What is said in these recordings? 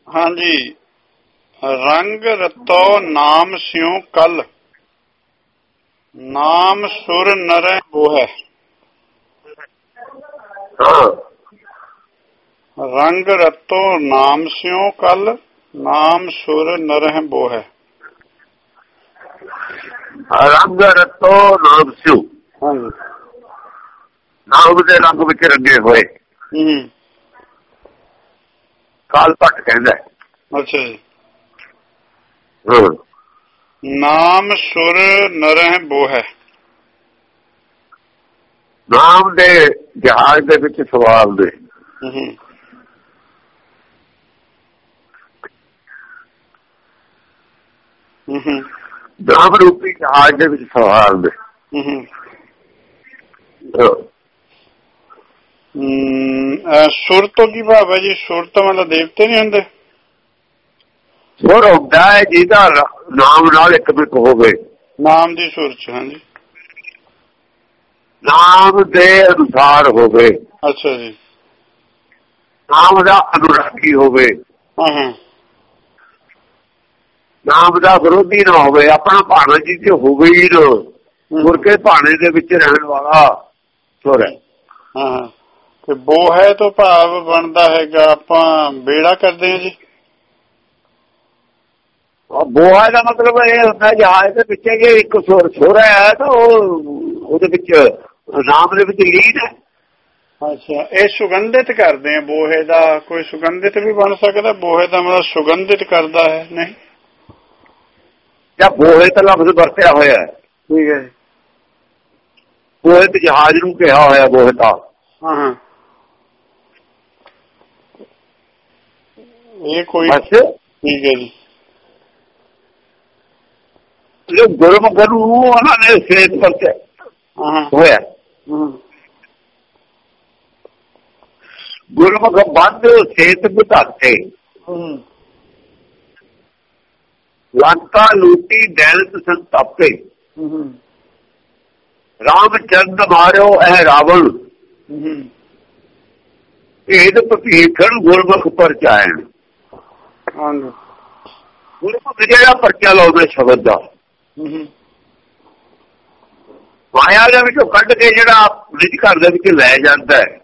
हाँ जी। रंग रतो नाम स्यों कल, नाम सुर नर वो है। हाँ। रंग रतो नाम स्यों कल, नाम सुर नर वो है। रंग रतो नाम स्यों, हाँ जी। नाम दे रंग विच रंगे होए काल भट्ट कहंदा है। अच्छा जी। हाँ। नाम सुर नर वो है। नाम दे जहाज दे विच सवार ने, नाम रूपी जहाज दे विच सवार ने। सुर तो की भाव है जी? सुर तो मतलब देवते नहीं होंगे? सुर होता है जिहदा नाम नाल एकमिक होवे, नाम दी सुर च। हाँ जी। नाम दे अनुसार होवे, अच्छा जी। नाम दा अनुरागी होवे, हाँ। नाम दा विरोधी ना होवे, अपना भाना जी च होवे ही ना, मुड़ के भाने दे विच रहन वाला सुर है। हाँ। तो वो है तो भाव बनता है आपां बेड़ा करते हैं जी। बोहा का मतलब ये होता है जहाज के पिछे जे एक सुर है तो ਉਹਦੇ ਵਿੱਚ ਨਾਮ ਦੇ ਵਿੱਚ ਲੀਨ है। अच्छा, ये सुगंधित करते हैं बोहे का? कोई सुगंधित भी बन सकता? बोहे का मतलब सुगंधित करता है नहीं? या बोहे का लफ्ज वरतिया होया है। ठीक है। बोहे ते जहाज नूं कहा होया बोहे का। हाँ। ये कोई बस ठीक है जी। जो गुरमुख नूं उन्होंने सेत करके होया, गुरमुख बंद सेत बुझाते, लंका लूटी दैनत संतापे, रामचंद्र मारियो ऐ रावण, भेद भीखण गुरमुख परचायन। गुरमुख जिहड़ा परचा लाउंदा शब्द दा, माया ਦੇ ਵਿੱਚੋਂ ਕੱਢ ਕੇ ਜਿਹੜਾ ਨਿਜ ਘਰ ਦੇ ਵਿੱਚ ਲੈ ਜਾਂਦਾ ਹੈ,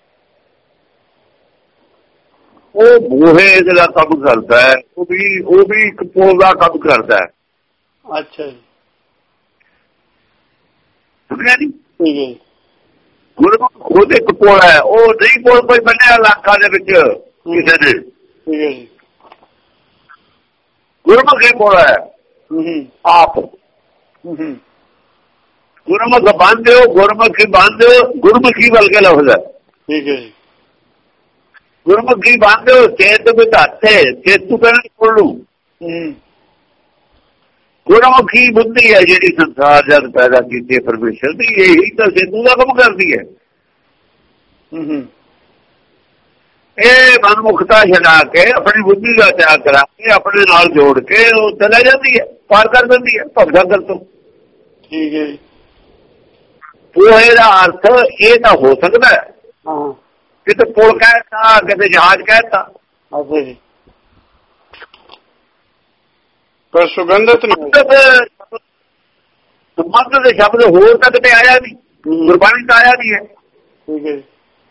ਉਹ ਬੂਹੇ ਦਾ ਕੰਮ ਕਰਦਾ ਹੈ। ਉਹ ਵੀ ਇੱਕ ਪੋਲ ਦਾ ਕੰਮ ਕਰਦਾ ਹੈ। ਅੱਛਾ ਜੀ। ਸਮਝਿਆ ਨਹੀਂ? ਠੀਕ ਹੈ। ਗੁਰਮੁਖ ਖੁਦ ਇੱਕ ਪੋਲ ਹੈ, ਉਹ ਨਹੀਂ ਪੋਲ ਕੋਈ ਬਣਿਆ ਇਲਾਕਾ ਦੇ ਵਿੱਚ ਕਿਸੇ ਨੇ। ਠੀਕ ਹੈ ਜੀ। ਗੁਰਮੁਖ ਇਹ ਪੋਲ ਹੈ ਆਪ। ਗੁਰਮੁਖ ਬੰਦ ਹੋ, ਗੁਰਮੁਖੀ ਬੰਦ, ਗੁਰਮੁਖੀ ਬਲਕਿ ਲਫ਼ਜ਼ ਹੈ। ਠੀਕ ਹੈ ਜੀ। ਗੁਰਮੁਖੀ ਬੰਦ ਹੋ ਚੇਤ ਵਿਧਾਤੇ, ਚੇਤੂ ਕਰਨ ਕੋਲੂ। ਗੁਰਮੁਖੀ ਬੁੱਧੀ ਹੈ ਜਿਹੜੀ ਸੰਸਾਰ ਜਦ ਪੈਦਾ ਕੀਤੀ ਪਰਮੇਸ਼ਰ ਦੀ, ਇਹੀ ਤਾਂ ਸੇਤੂ ਦਾ ਕੰਮ ਕਰਦੀ ਹੈ। ਇਹ ਮਨਮੁਖਤਾ ਛਡਾ ਕੇ ਆਪਣੀ ਬੁੱਧੀ ਦਾ ਤਿਆਗ ਕਰਾ ਕੇ ਆਪਣੇ ਨਾਲ ਜੋੜ ਕੇ ਉਹ ਚਲੇ ਜਾਂਦੀ ਹੈ, ਪਾਰ ਕਰ ਦਿੰਦੀ ਹੈ ਭਗਤ ਤੋਂ। ਠੀਕ ਹੈ ਜੀ। ਉਹ ਇਹਦਾ ਅਰਥ ਇਹ ਤਾਂ ਹੋ ਸਕਦਾ ਹੈ ਕਿਤੇ ਪੁਲ ਕਹਿਤਾ, ਕਿਤੇ ਜਹਾਜ਼ ਕਹਿਤਾ। ਅੱਛਾ ਜੀ। ਪਰ ਸੁਗੰਧਿਤ ਸੰਬੰਧ ਦੇ ਸ਼ਬਦ ਹੋਰ ਤਾਂ ਕਿਤੇ ਆਇਆ ਨਹੀਂ, ਗੁਰਬਾਣੀ ਤਾਂ ਆਇਆ ਨਹੀਂ ਹੈ। ਠੀਕ ਹੈ।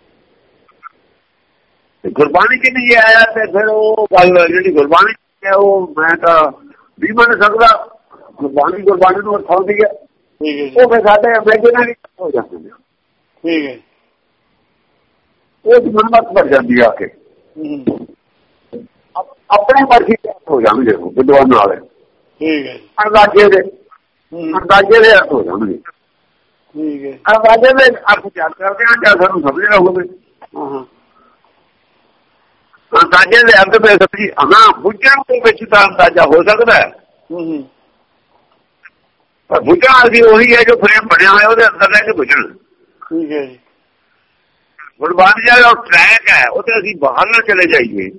ਗੁਰਬਾਣੀ ਚ ਨਹੀਂ ਆਇਆ ਤੇ ਫਿਰ ਉਹ ਗੱਲ ਜਿਹੜੀ ਗੁਰਬਾਣੀ ਹੈ ਉਹ ਮੈਂ ਤਾਂ ਵੀ ਮੰਨ ਸਕਦਾ। ਗੁਰਬਾਣੀ ਨੂੰ ਅਰਥਾਉਂਦੀ ਹੈ। ਉਹ ਫਿਰ ਸਾਡੇ ਇਮੇਜਿਨਰੀ ਹੋ ਜਾਂਦੇ ਨੇ। ਠੀਕ ਹੈ। ਉਹ ਮਨਮਤ ਭਰ ਜਾਂਦੀ ਆ ਕੇ ਆਪਣੇ ਮਰਜ਼ੀ ਹੋ ਜਾਣਗੇ ਵਿਦਵਾਨ ਵਾਲੇ। ਠੀਕ ਹੈ। ਅੰਦਾਜ਼ੇ ਦੇ ਅਰਥ ਹੋ ਜਾਣਗੇ। ਠੀਕ ਹੈ। ਅੰਦਾਜ਼ੇ ਦੇ ਅਰਥ ਯਾਦ ਕਰਦੇ ਹਾਂ ਜਾਂ ਸਾਨੂੰ ਸਮਝਣਾ ਹੋਵੇ। ਅੰਦਾਜ਼ੇ ਦੇ ਅਰਥ ਵਿੱਚ ਸਮਝੀ ਹਾਂ ਬੁੱਝਣ ਦੇ ਵਿੱਚ ਤਾਂ ਅੰਦਾਜ਼ਾ ਹੋ ਸਕਦਾ ਹੈ, ਪਰ ਬੁੱਝਣਾ ਅਸੀਂ ਉਹੀ ਹੈ ਜੋ ਫਰੇਮ ਬਣਿਆ ਹੋਇਆ ਉਹਦੇ ਅੰਦਰ ਲੈ ਕੇ ਬੁੱਝਣਾ। ਠੀਕ ਹੈ ਜੀ। ਗੁਰਬਾਣੀ ਜਿਹੜਾ ਟਰੈਕ ਹੈ ਉਹ ਤੇ ਅਸੀਂ ਬਾਹਰ ਨਾ ਚਲੇ ਜਾਈਏ,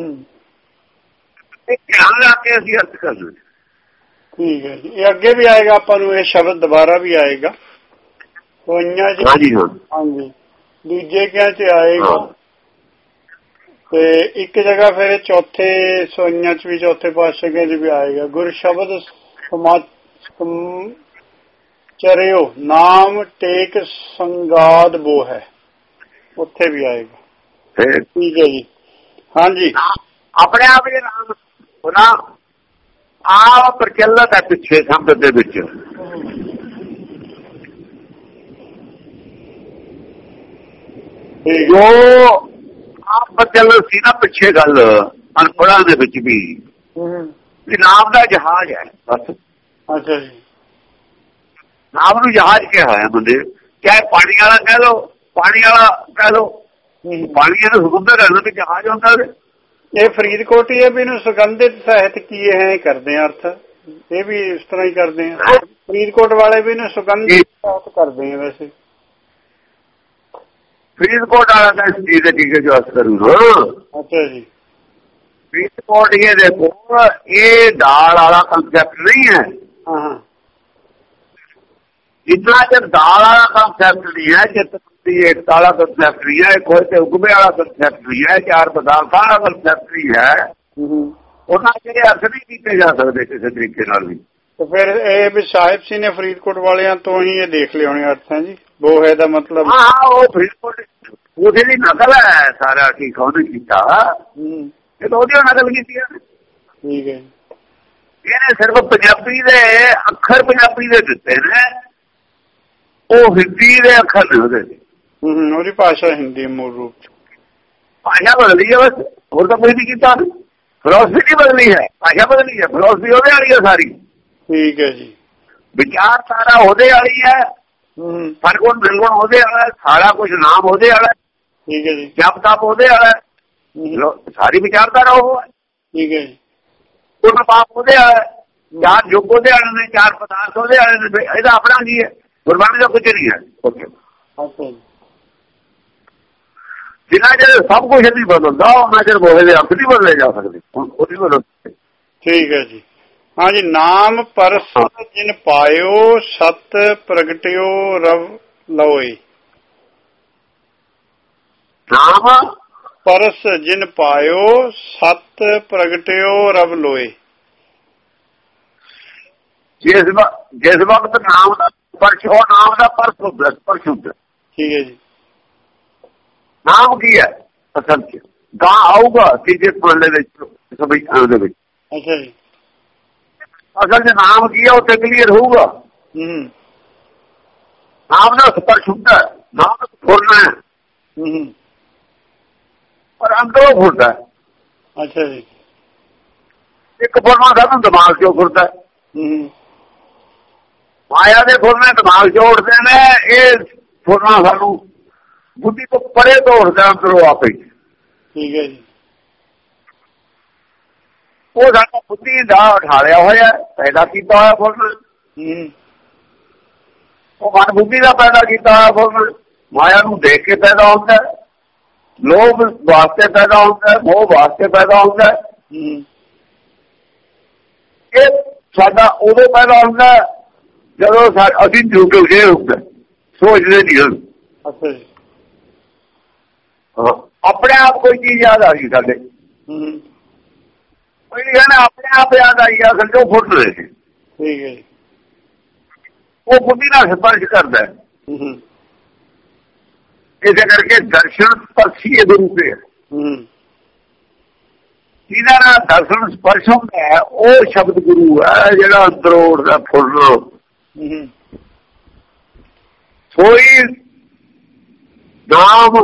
ਧਿਆਨ ਲਾ ਕੇ ਅਸੀਂ ਅਰਥ ਕਰਨਾ। ਠੀਕ ਹੈ ਜੀ। ਇਹ ਅੱਗੇ ਵੀ ਆਏਗਾ ਆਪਾਂ ਨੂੰ, ਇਹ ਸ਼ਬਦ ਦੁਬਾਰਾ ਵੀ ਆਏਗਾ। ਹਾਂਜੀ ਹਾਂ। ਹਾਂਜੀ ਦੂਜੇ ਕਿਆ ਚ ਆਏਗਾ। ਤੇ ਇੱਕ ਜਗ੍ਹਾ ਫਿਰ ਚੌਥੇ ਸੋਈਆਂ ਚ ਵੀ ਚੌਥੇ ਪਾਤਸ਼ਾਹ ਚ ਵੀ ਆਏਗਾ, ਗੁਰ ਸ਼ਬਦ ਚਰਿਓ ਨਾਮ ਟੇਕ ਸੰਗਾਦ ਬੋ ਹੈ, ਉੱਥੇ ਵੀ ਆਏਗਾ। ਠੀਕ ਹੈ ਜੀ। ਹਾਂਜੀ, ਆਪਣੇ ਆਪ ਜੇ ਨਾਮ ਹੋਣਾ ਆਪ ਪ੍ਰਚਲਿਤ ਹੈ ਪਿੱਛੇ ਸ਼ਬਦ ਦੇ ਵਿੱਚ, ਜੋ ਆਪ ਪ੍ਰਚਲਿਤ ਸੀ ਨਾ ਪਿੱਛੇ ਗੱਲ ਅਨਪੜ੍ਹਾਂ ਦੇ ਵਿੱਚ ਵੀ ਨਾਮ ਦਾ ਜਹਾਜ਼ ਹੈ ਬਸ। ਅੱਛਾ ਜੀ। ਨਾਮ ਨੂੰ ਜਹਾਜ਼ ਕਿਹਾ ਹੈ ਬੰਦੇ, ਚਾਹੇ ਪਾਣੀ ਵਾਲਾ ਕਹਿ ਲੋ, ਪਾਣੀ ਵਾਲਾ ਕਹਿ ਲੋ, ਪਾਣੀ ਦਾ ਸੁਗੰਧ ਰਹਿਣਾ ਤੇ ਜਹਾਜ਼ ਹੁੰਦਾ। ਇਹ ਫਰੀਦਕੋਟ ਹੀ ਹੈ ਵੀ ਇਹਨੂੰ ਸੁਗੰਧਿਤ ਸਾਹਿਤ ਕੀ ਹੈ ਕਰਦੇ ਆ ਅਰਥ, ਇਹ ਵੀ ਇਸ ਤਰ੍ਹਾਂ ਹੀ ਕਰਦੇ ਆ ਫਰੀਦਕੋਟ ਵਾਲੇ ਵੀ ਇਹਨੂੰ ਸੁਗੰਧਿਤ ਸਾਹਿਤ ਕਰਦੇ ਆ। ਵੈਸੇ ਫਰੀਦਕੋਟ ਵਾਲਾ ਤਾਂ ਇਸ ਚੀਜ਼ ਦੇ ਟੀਕੇ ਜੋ ਅਸਰ ਕਰੂਗਾ। ਅੱਛਾ ਜੀ। ਫਰੀਦਕੋਟ ਇਹ ਦੇਖੋ, ਇਹ ਦਾਲ ਵਾਲਾ ਕੰਸੈਪਟ ਨਹੀਂ ਹੈ। ਹਾਂ, ਜਿੰਨਾ ਚਿਰ ਦਾਲ ਵਾਲਾ ਕੰਸੈਪਟ ਨਹੀਂ ਹੈ, ਜਿੱਤ ਏਕਤਾ ਵਾਲਾ ਕੰਸੈਪਟ ਨਹੀਂ ਹੈ, ਕੋਈ ਤੇ ਉਗਮੇ ਵਾਲਾ ਕੰਸੈਪਟ ਨਹੀਂ ਹੈ, ਚਾਰ ਪਦਾਰਥਾਂ ਵਾਲਾ ਕੰਸੈਪਟ ਨਹੀਂ ਹੈ, ਉਹਨਾਂ ਜਿਹੜੇ ਅਰਥ ਨਹੀਂ ਕੀਤੇ ਜਾ ਸਕਦੇ ਕਿਸੇ ਤਰੀਕੇ ਨਾਲ ਵੀ। ਤੇ ਫਿਰ ਇਹ ਵੀ ਸਾਹਿਬ ਸਿੰਘ ਨੇ ਫਰੀਦਕੋਟ ਵਾਲਿਆਂ ਤੋਂ ਹੀ ਇਹ ਦੇਖ ਲਏ ਹੋਣੇ ਅਰਥ ਹੈ ਜੀ, ਬੋਹੇ ਦਾ ਮਤਲਬ। ਹਾਂ, ਉਹ ਫਰੀਦਕੋਟ ਉਹਦੇ ਦੀ ਨਕਲ ਹੈ ਸਾਰਾ, ਕੀ ਉਹਨੇ ਕੀਤਾ, ਇਹ ਤਾਂ ਉਹਦੀ ਨਕਲ ਕੀਤੀ ਹੈ। ਠੀਕ ਹੈ। ਇਹਨੇ ਸਿਰਫ ਪੰਜਾਬੀ ਦੇ ਅੱਖਰ ਪੰਜਾਬੀ ਦੇ ਦਿੱਤੇ ਨੇ, ਉਹ ਹਿੰਦੀ ਦੇ ਅੱਖਰ ਨੇ ਉਹਦੇ। ਉਹਦੀ ਭਾਸ਼ਾ ਹਿੰਦੀ ਮੂਲ ਰੂਪ ਚ, ਭਾਸ਼ਾ ਬਦਲੀ ਹੈ ਬਸ, ਹੋਰ ਤਾਂ ਕੋਈ ਨਹੀਂ ਕੀਤਾ। ਫਿਲਾਸਫੀ ਨਹੀਂ ਬਦਲੀ ਹੈ, ਭਾਸ਼ਾ ਬਦਲੀ ਹੈ, ਫਿਲਾਸਫੀ ਉਹਦੇ ਵਾਲੀ ਹੈ ਸਾਰੀ। ਠੀਕ ਹੈ ਜੀ। ਵਿਚਾਰ ਸਾਰਾ ਉਹਦੇ ਵਾਲੀ ਹੈ, ਸਰਗੁਣ ਨਿਰਗੁਣ ਉਹਦੇ ਵਾਲਾ, ਸਾਰਾ ਕੁਝ ਨਾਮ ਉਹਦੇ ਵਾਲਾ। ਠੀਕ ਹੈ ਜੀ। ਜਪ ਤਪ ਉਹਦੇ ਵਾਲਾ, ਸਾਰੀ ਵਿਚਾਰਧਾਰਾ ਉਹ ਹੈ। ਠੀਕ ਹੈ ਜੀ। ਪੁੰਨ ਪਾਪ ਉਹਦੇ ਵਾਲਾ, ਚਾਰ ਯੁੱਗ ਉਹਦੇ ਵਾਲੇ ਨੇ, ਚਾਰ ਪਦਾਰਥ ਉਹਦੇ ਵਾਲੇ ਨੇ, ਇਹਦਾ ਆਪਣਾ ਕੀ ਹੈ, ਗੁਰਬਾਣੀ ਦਾ ਕੁਝ ਨਹੀਂ ਹੈ। ਜਿੰਨਾ ਚਿਰ ਸਭ ਕੁਝ ਨਹੀਂ ਬਦਲਦਾ ਉਹਨਾਂ ਚਿਰ ਬੋਲੇ ਦੇ ਅੰਤ ਨਹੀਂ ਬਦਲੇ ਜਾ ਸਕਦੇ, ਉਹ ਨਹੀਂ ਬਦਲਦੇ। ਠੀਕ ਹੈ ਜੀ। ਹਾਂਜੀ, ਨਾਮ ਪਰਸ ਜਿਨ ਪਾਇਓ ਸਤ ਪ੍ਰਗਟਿਓ ਰਵ ਲੋਏ। ਨਾਮ ਪਰਸ ਜਿਨ ਪਾਇਓ ਸਤ ਪ੍ਰਗਟਿਓ ਰਵ ਲੋਏ। ਜਿਸ ਵਕਤ ਨਾਮ ਦਾ ਪਰਸ਼, ਉਹ ਨਾਮ ਦਾ ਪਰਸ਼ ਹੁੰਦਾ, ਪਰਸ਼ ਹੁੰਦਾ। ਠੀਕ ਹੈ ਜੀ। ਨਾਮ ਕੀ ਹੈ ਅਸਲ ਚ, ਗਾਂ ਆਊਗਾ ਤੀਜੇ ਪੱਲੇ ਦੇ ਵਿੱਚ। ਅੱਛਾ ਜੀ। ਅਸਲ ਚ ਨਾਮ ਕੀ ਹੈ ਉਹ ਤੇ ਕਲੀਅਰ ਹੋਊਗਾ। ਨਾਮ ਦਾ ਸਪਰਸ਼ ਹੁੰਦਾ, ਨਾਮ ਫੁਰਨਾ ਹੈ, ਪਰ ਅੰਦਰੋਂ ਫੁਰਦਾ। ਅੱਛਾ ਜੀ। ਇੱਕ ਫੁਰਨਾ ਸਾਨੂੰ ਦਿਮਾਗ ਚੋਂ ਫੁਰਦਾ, ਮਾਇਆ ਦੇ ਫੁਰਨੇ ਦਿਮਾਗ ਚੋਂ ਉੱਠਦੇ ਨੇ, ਇਹ ਫੁਰਨਾ ਸਾਨੂੰ ਬੁੱਧੀ ਤੋਂ ਪਰੇ ਤੋਂ ਉੱਠਦਾ ਅੰਦਰੋਂ ਆਪੇ। ਠੀਕ ਹੈ ਜੀ। ਉਹ ਸਾਡਾ ਬੁੱਧੀ ਦਾ ਉਠਾਲਿਆ ਹੋਇਆ, ਪੈਦਾ ਕੀਤਾ ਹੋਇਆ ਫੁਰਨਾ, ਉਹ ਮਨ ਬੁੱਧੀ ਦਾ ਪੈਦਾ ਕੀਤਾ ਹੋਇਆ ਫੁਰਨਾ। ਮਾਇਆ ਨੂੰ ਦੇਖ ਕੇ ਪੈਦਾ ਹੁੰਦਾ, ਲੋਭ ਵਾਸਤੇ ਪੈਦਾ ਹੁੰਦਾ, ਮੋਹ ਵਾਸਤੇ ਪੈਦਾ ਹੁੰਦਾ। ਇਹ ਸਾਡਾ ਉਦੋਂ ਪੈਦਾ ਹੁੰਦਾ ਜਦੋਂ ਅਸੀਂ ਝੂਠੇ ਹੁੰਦਾ, ਸੋਚਦੇ ਨਹੀਂ ਹਨ। ਅੱਛਾ ਜੀ। ਆਪਣੇ ਆਪ ਕੋਈ ਚੀਜ਼ ਯਾਦ ਆ ਗਈ ਸਾਡੇ, ਕੋਈ ਕਹਿੰਦਾ ਆਪਣੇ ਆਪ ਯਾਦ ਆਈ, ਅਸਲ ਚ ਉਹ ਫੁੱਟ ਰਹੇ ਸੀ। ਠੀਕ ਹੈ ਜੀ। ਉਹ ਬੁੱਧੀ ਨਾਲ ਸਪਰਸ਼ ਕਰਦਾ, ਇਸੇ ਕਰਕੇ ਦਰਸ਼ਨ ਸਪਰਸ਼ੀ ਦੇ ਰੂਪ ਹੈ। ਜਿਹਨਾਂ ਨਾਲ ਦਰਸ਼ਨ ਸਪਰਸ਼ ਹੁੰਦਾ ਹੈ ਉਹ ਸ਼ਬਦ ਗੁਰੂ ਹੈ, ਜਿਹੜਾ ਅੰਦਰੋਂ ਉੱਠਦਾ ਫੁੱਲ। ਸੋਈ ਨਾਮ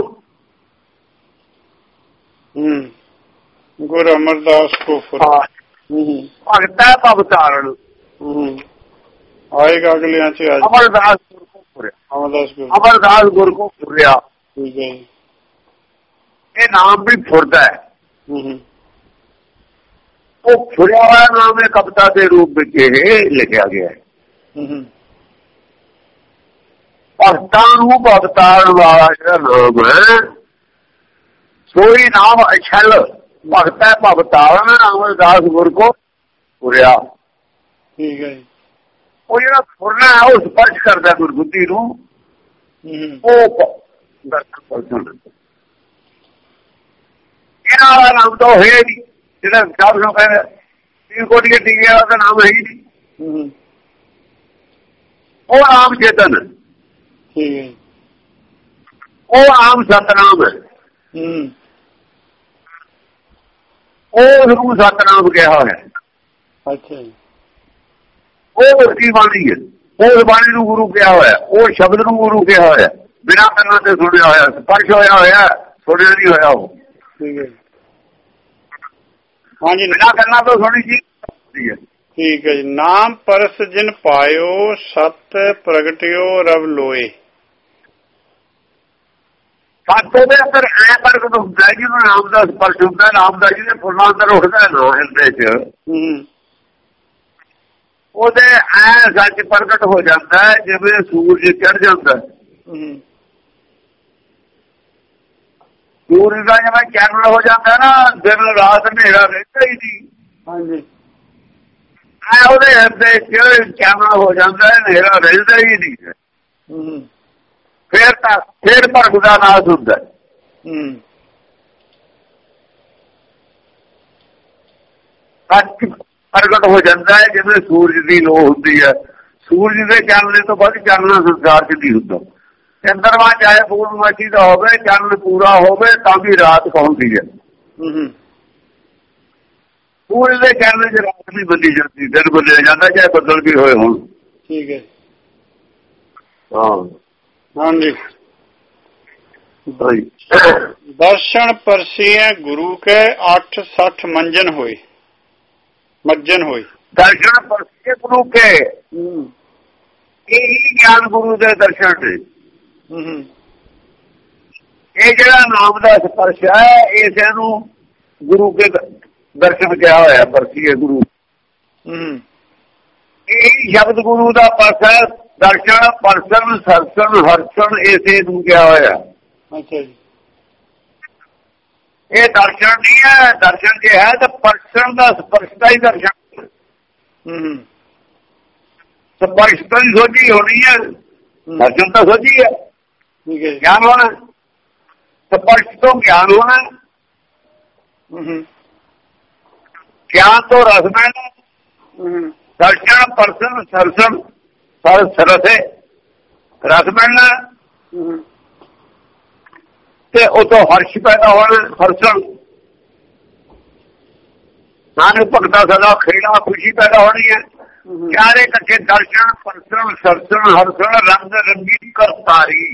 ਗੁਰੂ ਅਮਰਦਾਸ ਕੋ ਭਗਤਾ ਭਵ ਤਾਰਨ ਆਏਗਾ ਅਗਲਿਆਂ ਚ। ਅਮਰਦਾਸ ਗੁਰੂ ਕੋ ਫੁਰਿਆ, ਅਮਰਦਾਸ ਗੁਰੂ ਕੋ ਫੁਰਿਆ। ਠੀਕ ਹੈ। ਇਹ ਨਾਮ ਵੀ ਫੁਰਦਾ ਹੈ, ਉਹ ਫੁਰਿਆ ਹੋਇਆ ਨਾਮ ਹੈ, ਕਵਿਤਾ ਦੇ ਰੂਪ ਵਿੱਚ ਇਹ ਲਿਖਿਆ ਗਿਆ ਹੈ। ਭਗਤਾਂ ਨੂੰ ਭਗਤਾਰਨ ਵਾਲਾ ਜਿਹੜਾ ਨਾਮ ਹੈ, ਸੋਈ ਨਾਮ ਅਛਲ ਭਗਤਾ ਭਗਤਾਰਨ ਅਮਰਦਾਸ ਗੁਰ ਕੋ ਫੁਰਿਆ। ਠੀਕ ਹੈ ਜੀ। ਉਹ ਜਿਹੜਾ ਫੁਰਨਾ ਹੈ ਉਹ ਸਪਰਸ਼ ਕਰਦਾ ਗੁਰਬੁੱਧੀ ਨੂੰ, ਉਹ ਦਰਸ਼ਨ। ਇਹਨਾਂ ਨਾਮ ਤਾਂ ਹੋਇਆ ਨਹੀਂ, ਜਿਹੜਾ ਸਾਹਿਬ ਨੂੰ ਕਹਿੰਦਾ ਤੀਰ ਕੋਟੀਏ ਟੀਕੇ ਵਾਲਾ ਤਾਂ ਨਾਮ ਹੈ ਹੀ ਨਹੀਂ। ਉਹ ਆਮ ਚੇਤਨ, ਉਹ ਆਮ ਸਤਨਾਮ ਹੈ, ਉਹ ਨੂੰ ਸਤਨਾਮ ਕਿਹਾ ਹੋਇਆ। ਅੱਛਾ ਜੀ। ਉਹ ਉਸਦੀ ਬਾਣੀ ਹੈ, ਉਹ ਬਾਣੀ ਨੂੰ ਗੁਰੂ ਕਿਹਾ ਹੋਇਆ, ਉਹ ਸ਼ਬਦ ਨੂੰ ਗੁਰੂ ਕਿਹਾ ਹੋਇਆ। ਬਿਨਾਂ ਕੰਨਾਂ ਤੇ ਸੁਣਿਆ ਹੋਇਆ, ਸਪਰਸ਼ ਹੋਇਆ ਹੋਇਆ, ਸੁਣਿਆ ਨਹੀਂ ਹੋਇਆ ਉਹ। ਠੀਕ ਹੈ ਹਾਂਜੀ। ਬਿਨਾਂ ਕੰਨਾਂ ਤੋਂ ਸੁਣੀ ਜੀ। ਠੀਕ ਹੈ ਜੀ। ਨਾਮ ਪਰਸ ਜਿਨ ਪਾਇਓ ਸਤ ਪ੍ਰਗਟਿਓ ਰਵ ਲੋਏ। ਸੱਤ ਉਹਦੇ ਅੰਦਰ ਐ ਪ੍ਰਗਟ ਹੁੰਦਾ ਜਿਹਨੂੰ ਨਾਮ ਦਾ ਸਪਰਸ਼ ਹੁੰਦਾ, ਨਾਮ ਦਾ ਜਿਹਦੇ ਫੁੱਲਾਂ ਅੰਦਰ ਉੱਠਦਾ ਨਾ ਹਿਰਦੇ ਚ, ਉਹਦੇ ਐ ਸੱਚ ਪ੍ਰਗਟ ਹੋ ਜਾਂਦਾ ਜਿਵੇਂ ਸੂਰਜ ਚੜ ਜਾਂਦਾ। ਸੂਰਜ ਦਾ ਜਿਵੇਂ ਚਾਨਣ ਹੋ ਜਾਂਦਾ ਨਾ, ਦਿਨ ਰਾਤ ਹਨੇਰਾ ਰਹਿੰਦਾ ਹੀ ਨਹੀਂ। ਹਾਂਜੀ। ਐ ਉਹਦੇ ਹਿਰਦੇ ਚ ਚਾਨਣ ਹੋ ਜਾਂਦਾ, ਹਨੇਰਾ ਰਹਿੰਦਾ ਹੀ ਨਹੀਂ। ਫਿਰ ਭਰਮ ਦਾ ਨਾਸ਼ ਹੁੰਦਾ। ਸੱਚ ਪ੍ਰਗਟ ਹੋ ਜਾਂਦਾ ਹੈ ਜਿਵੇਂ ਸੂਰਜ ਦੀ ਲੋ ਹੁੰਦੀ ਹੈ। ਸੂਰਜ ਦੇ ਚਾਨਣੇ ਤੋਂ ਬਾਅਦ ਚਾਨਣਾ ਸੰਸਾਰ ਚ ਨਹੀਂ ਹੁੰਦਾ। ਚੰਦਰਮਾ ਚਾਹੇ ਪੂਰਨਮਾਸ਼ੀ ਦਾ ਹੋਵੇ, ਚਾਨਣ ਪੂਰਾ ਹੋਵੇ ਤਾਂ ਵੀ ਰਾਤ ਪਹੁੰਚਦੀ ਹੈ। ਸੂਰਜ ਦੇ ਚਾਨਣੇ ਚ ਰਾਤ ਨਹੀਂ ਬੰਦੀ ਜਾਂਦੀ, ਦਿਨ ਬੰਦਿਆ ਜਾਂਦਾ ਚਾਹੇ ਬੱਦਲ ਵੀ ਹੋਏ ਹੋਣ। ਠੀਕ ਹੈ। ਹਾਂ ਹਾਂਜੀ। ਦਰਸ਼ਨ ਪਰਸੀਐ ਗੁਰੂ ਕੇ 860 ਮੰਜਨ ਹੋਏ। ਮੱਜਨ ਹੋਈ। ਦਰਸ਼ਨ ਪਰਸੀਐ ਗੁਰੂ ਕੇ, ਇਹੀ ਗਿਆਨ ਗੁਰੂ ਦੇ ਦਰਸ਼ਨ ਨੇ। ਇਹ ਜਿਹੜਾ ਨਾਮ ਦਾ ਸਪਰਸ਼ ਹੈ, ਇਸੇ ਨੂੰ ਗੁਰੂ ਕੇ ਦਰਸ਼ਨ ਕਿਹਾ ਹੋਇਆ। ਪਰਸੀਐ ਗੁਰੂ, ਇਹ ਸ਼ਬਦ ਗੁਰੂ ਦਾ ਪਰਸ ਹੈ। ਦਰਸ਼ਨ ਪਰਸਨ ਸਰਸਨ ਹਰਸਨ ਇਸੇ ਨੂੰ ਕਿਹਾ ਹੋਇਆ। ਅੱਛਾ ਜੀ। ਇਹ ਦਰਸ਼ਨ ਨਹੀਂ ਹੈ। ਦਰਸ਼ਨ ਜੇ ਹੈ ਤਾਂ ਪਰਸਨ ਦਾ ਸਪਰਸ਼ ਦਾ ਹੀ ਦਰਸ਼ਨ। ਸਪਰਸ਼ ਤਾਂ ਹੀ ਸੋਝੀ ਹੋਣੀ ਹੈ, ਦਰਸ਼ਨ ਤਾਂ ਸੋਝੀ ਹੈ। ਗਿਆਨ ਹੋਣਾ, ਸਪਰਸ਼ ਤੋਂ ਗਿਆਨ ਹੋਣਾ, ਗਿਆਨ ਤੋਂ ਰਸ ਮਿਲਣਾ। ਦਰਸ਼ਨ ਪਰਸਨ ਸਰਸਨ ਸਰਸੇ ਰਸ ਮਿਲਣਾ ਤੇ ਉਤੋਂ ਹਰਸ਼ ਪੈਦਾ ਹੋਣਾ। ਹਰਸਨ ਨਾਨਕ ਭਗਤਾ ਸਦਾ ਖੇੜਾ ਖੁਸ਼ੀ ਪੈਦਾ ਹੋਣੀ ਹੈ। ਚਾਰੇ ਇਕੱਠੇ ਦਰਸ਼ਨ ਪਰਸਨ ਸਰਸਨ ਹਰਸਨ ਰੰਗ ਰੰਗੀ ਕਰਤਾਰੀ।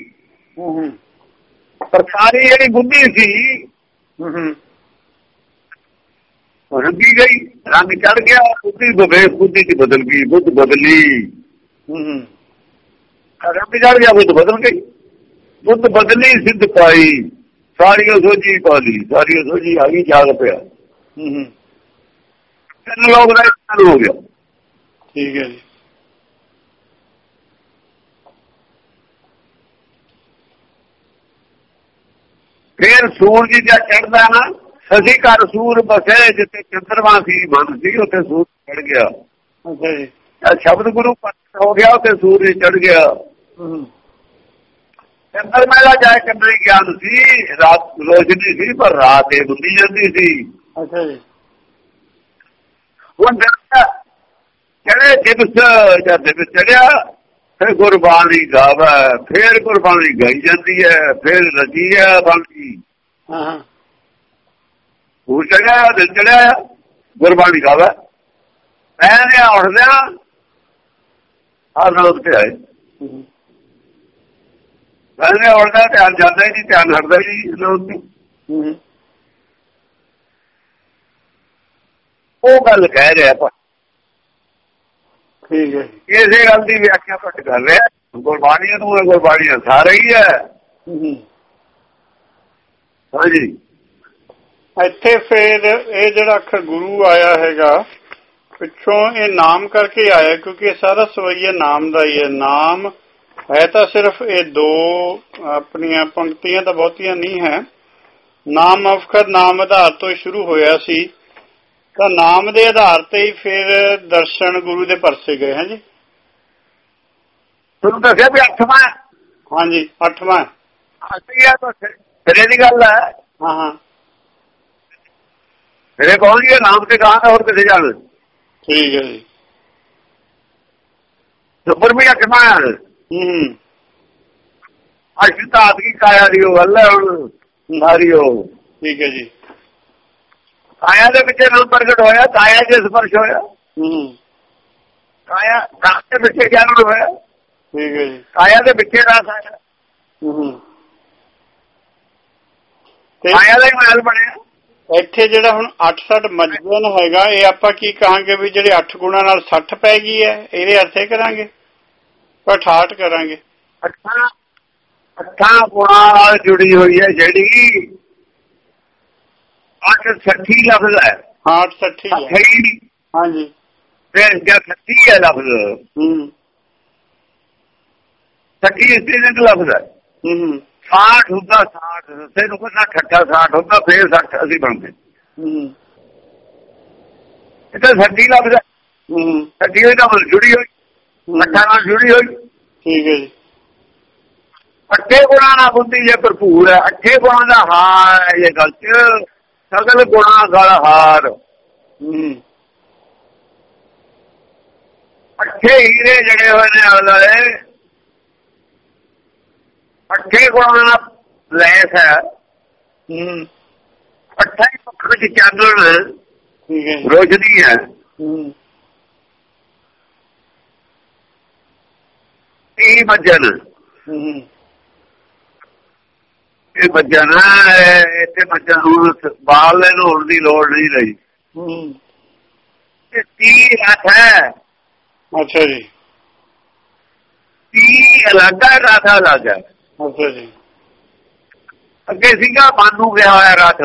ਕਰਤਾਰੀ ਜਿਹੜੀ ਬੁੱਧੀ ਸੀ ਰੰਗੀ ਗਈ, ਰੰਗ ਚੜ ਗਿਆ। ਬੁੱਧੀ ਵਿਵੇਕ ਬੁੱਧੀ ਚ ਬਦਲ ਗਈ, ਬੁੱਧ ਬਦਲੀ। ਰੰਗ ਚੜ ਗਿਆ, ਬੁੱਧ ਬਦਲ ਗਈ। ਬੁੱਧ ਬਦਲੀ ਸਿੱਧ ਪਾਈ, ਸਾਰੀਆਂ ਸੋਝੀ ਪਾ ਲਈ, ਸਾਰੀਆਂ ਸੋਝੀ ਆ ਗਈ, ਜਾਗ ਪਿਆ। ਤਿੰਨ ਲੋਕ ਦਾ ਹੋ ਗਿਆ। ਠੀਕ ਹੈ ਜੀ। ਫਿਰ ਸੂਰਜ ਜਦ ਚੜ੍ਹਦਾ ਨਾ, ਸਦੀ ਘਰ ਸੂਰ ਬਸੇ, ਜਿੱਥੇ ਚੰਦਰਮਾ ਸੀ ਮਨ ਸੀ, ਉੱਥੇ ਸੂਰਜ ਚੜ੍ਹ ਗਿਆ। ਅੱਛਾ ਜੀ। ਸ਼ਬਦ ਗੁਰੂ ਪ੍ਰਗਟ ਹੋ ਗਿਆ, ਉੱਥੇ ਸੂਰਜ ਚੜ੍ਹ ਗਿਆ। ਚੰਦਰਮਾ ਦਾ ਜਾਇ ਕੰਨਾ ਗਿਆਨ ਸੀ, ਰਾਤ ਰੋਸ਼ਨੀ ਸੀ, ਪਰ ਰਾਤ ਇਹ ਬੁੱਧੀ ਜਾਂਦੀ ਸੀ। ਅੱਛਾ ਜੀ। ਹੁਣ ਜਿਹੜੇ ਦਿਵਸ ਚੜਿਆ, ਫਿਰ ਗੁਰਬਾਣੀ ਗਾਵਾ, ਫਿਰ ਗੁਰਬਾਣੀ ਗਾਈ ਜਾਂਦੀ ਹੈ, ਫਿਰ ਰਚੀ ਹੈ ਬਾਣੀ। ਉਹ ਚੜਿਆ, ਦਿਨ ਚੜਿਆ, ਗੁਰਬਾਣੀ ਗਾਵਾ। ਐ ਉੱਠਦਿਆਂ ਆਹ ਲੋਕ ਤੇ ਆਏ। ਮੈਂ ਉੱਠਦਾ ਧਿਆਨ ਜਾਂਦਾ ਹੀ ਨਹੀਂ, ਧਿਆਨ ਹਟਦਾ ਹੀ ਨਹੀਂ। ਉਹ ਗੱਲ ਕਹਿ ਰਿਹਾ। ਠੀਕ ਹੈ। ਇਸੇ ਗੱਲ ਦੀ ਵਿਆਖਿਆ ਘੱਟ ਕਰ ਰਿਹਾ। ਗੁਰਬਾਣੀ ਨੂੰ ਗੁਰਬਾਣੀ ਸਾਰਾ ਹੀ ਹੈ। ਹਾਂਜੀ। ਇੱਥੇ ਫਿਰ ਇਹ ਜਿਹੜਾ ਅੱਖਰ ਗੁਰੂ ਆਇਆ ਹੈਗਾ, ਪਿੱਛੋਂ ਇਹ ਨਾਮ ਕਰਕੇ ਆਇਆ, ਕਿਉਂਕਿ ਇਹ ਸਾਰਾ ਸਵਈਆ ਨਾਮ ਦਾ ਹੀ ਹੈ। ਨਾਮ ਹੈ ਤਾਂ ਸਿਰਫ ਇਹ ਦੋ ਆਪਣੀਆਂ ਪੰਕਤੀਆਂ ਤਾਂ ਬਹੁਤੀਆਂ ਨਹੀਂ ਹੈ। ਨਾਮ ਅਵਖਰ ਨਾਮ ਆਧਾਰ ਤੋਂ ਸ਼ੁਰੂ ਹੋਇਆ ਸੀ, ਤਾਂ ਨਾਮ ਦੇ ਆਧਾਰ ਤੇ ਹੀ ਫਿਰ ਦਰਸ਼ਨ ਗੁਰੂ ਦੇ ਪਰਸੇ ਗਏ। ਹਾਂਜੀ, ਤੁਹਾਨੂੰ ਦੱਸਿਆ ਵੀ 8ਵਾਂ। ਹਾਂਜੀ, 8ਵਾਂ ਸਿਰੇ ਦੀ ਗੱਲ ਹੈ। ਹਾਂ ਹਾਂ। ਮੇਰੇ ਪਹੁੰਚ ਗਏ ਨਾਮ ਤੇ ਕਹਾਂ ਹੋਰ ਕਿੱਥੇ ਜਾਣ। ਠੀਕ ਹੈ ਜੀ। ਉੱਪਰ ਵੀ ਅੱਖਾਂ ਅਸੀਂ ਤਾਂ ਆਦਗੀ ਕਾਇਆ ਦੀ ਉਹ ਗੱਲ ਹੈ ਹੁਣ ਸਾਰੀ ਉਹ। ਠੀਕ ਹੈ ਜੀ। ਕਾਇਆ ਦੇ ਵਿੱਚ ਨਾਮ ਪ੍ਰਗਟ ਹੋਇਆ, ਕਾਇਆ ਚ ਸਪਰਸ਼ ਹੋਇਆ, ਕਾਇਆ ਰਸ ਦੇ ਵਿੱਚ ਗਿਆਨ ਹੋਇਆ। ਠੀਕ ਹੈ ਜੀ। ਕਾਇਆ ਦੇ ਵਿੱਚ ਰਸ ਆਇਆ, ਕਾਇਆ ਦਾ ਹੀ ਮਹਿਲ ਬਣਿਆ। ਇੱਥੇ ਜਿਹੜਾ ਹੁਣ 68 ਮਜਬਨ ਹੈਗਾ, ਇਹ ਆਪਾਂ ਕੀ ਕਹਾਂਗੇ ਵੀ ਜਿਹੜੇ 8 ਗੁਣਾਂ ਨਾਲ 60 ਪੈ ਗਈ ਹੈ, ਇਹਦੇ ਅਰਥੇ ਕਰਾਂਗੇ 68 ਕਰਾਂਗੇ। 8 ਗੁਣਾਂ ਨਾਲ ਜੁੜੀ ਹੋਈ ਹੈ ਜਿਹੜੀ 860 ਲਫ਼ਜ਼ ਹੈ। ਹਾਂ 860 ਹੈ। ਹਾਂਜੀ ਫਿਰ 60 ਹੈ ਲਫ਼ਜ਼। 60 ਇਸਤਰੀ ਲਫ਼ਜ਼ ਹੈ। 60 ਹੁੰਦਾ 60 ਤੈਨੂੰ ਕਹਿੰਦਾ ਠੱਠਾ 60 ਹੁੰਦਾ, ਫੇਰ 60 ਅਸੀਂ ਬਣਦੇ। ਇਹ ਤਾਂ 60 ਲਫ਼ਜ਼ ਹੈ। 60 ਹੋਈ ਨਾਲ ਜੁੜੀ ਹੋਈ, 8 ਨਾਲ ਜੁੜੀ ਹੋਈ। ਠੀਕ ਹੈ ਜੀ। 8 ਗੁਣਾਂ ਨਾਲ ਬੁੱਧੀ ਜੇ ਭਰਪੂਰ ਹੈ, 8 ਗੁਣਾਂ ਦਾ ਹਾਰ ਹੈ ਇਹ ਗੱਲ ਚ, ਸਗਲ ਗੁਣਾਂ ਗਲ ਹਾਰ। 8 ਹੀਰੇ ਜੜੇ ਹੋਏ ਨੇ ਆਲੇ, 8 ਗੁਣਾਂ ਨਾਲ ਲੈਸ ਹੈ। 8 ਪੱਖ ਵਿੱਚ ਚਾਨਣ ਰੋਸ਼ਨੀ ਹੈ। ਇਹ ਮੱਜਨ, ਇਹ ਮੱਜਨ ਇੱਥੇ ਮੱਜਨ ਹੁਣ ਬਾਲ ਨੂੰ ਹੋਣ ਦੀ ਲੋੜ ਨਹੀਂ ਰਹੀ। ਇਹ 30 ਰਥ ਹੈ। ਅੱਛਾ ਜੀ। 30 ਅਲੱਗ ਹੈ, ਰਥ ਅਲੱਗ ਹੈ। ਅੱਛਾ ਜੀ। ਅੱਗੇ ਸੀਗਾ ਬਾਨੂ ਗਿਆ ਹੋਇਆ ਰਥ,